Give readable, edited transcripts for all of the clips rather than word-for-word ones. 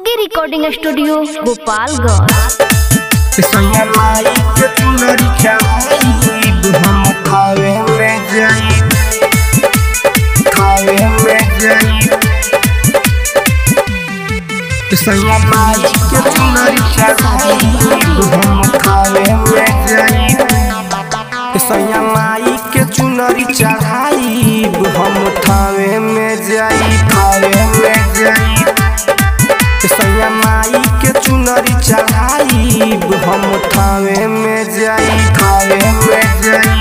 खुगी recording studio Gopalganj. माई के चुनरी चढ़ाई हम थावे में जाई, थावे में जाई। सैया माई के चुनरी चढ़ाई हम थावे में जाई, थावे में जाई।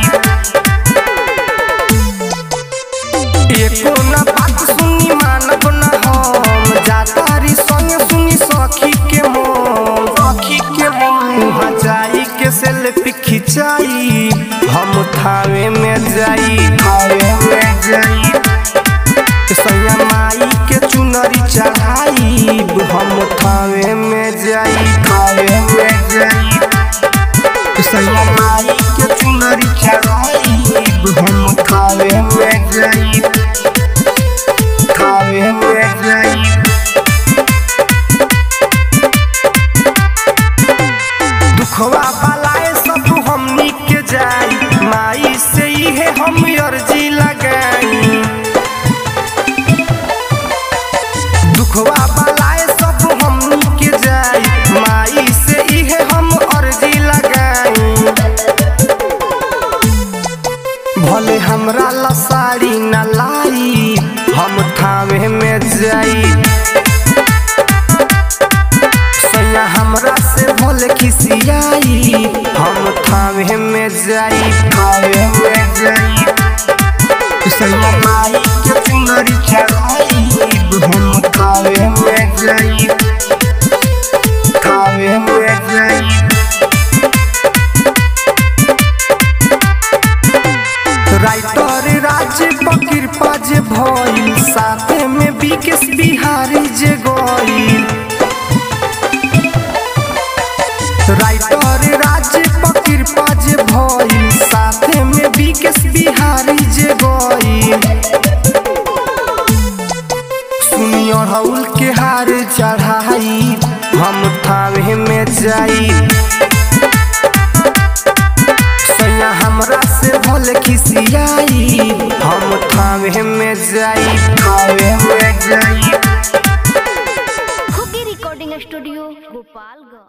एको न बात सुनी मानब न हम, जातारी संग सुनी सखी के मोह, सखी के मोह जाई के सेल्फी खिंचाई हम थावे में जाई, थावे में जाई। सैया माई के चुनरी चढ़ाई हम थावे में जाई, थावे में जाई। सैया माई के चुनरी चढ़ाई हम थावे में जाई, थावे में जाई। दुखवा बलाए सब हमनी के जाई, माई से ही हम अर्जी लगाई। दुखवा बलाए सब हमनी के जाई, माई से ही हम अर्जी लगाई। भले हमरा लसाड़ी न लाई हम थावे में जाई, सैया हमरा से भले खिसियाई हम थावे में जाई, थावे में जाई। सैया माई के चुनरी चढ़ाई हम थावे में जाई, थावे में जाई। राइटर राज कृपा जे भइल, साथे में विकेश बिहारी जे गइल। राइटर राज कृपा जे भइल, साथे में विकेश बिहारी जे गइल। सुनी अड़हुल के हार चढ़ाई हम थावे में जाई, सैया हमरा से भले खिसियाई हम थावे में जाई, थावे में जाई। खुगी रिकॉर्डिंग स्टूडियो गोपालगंज।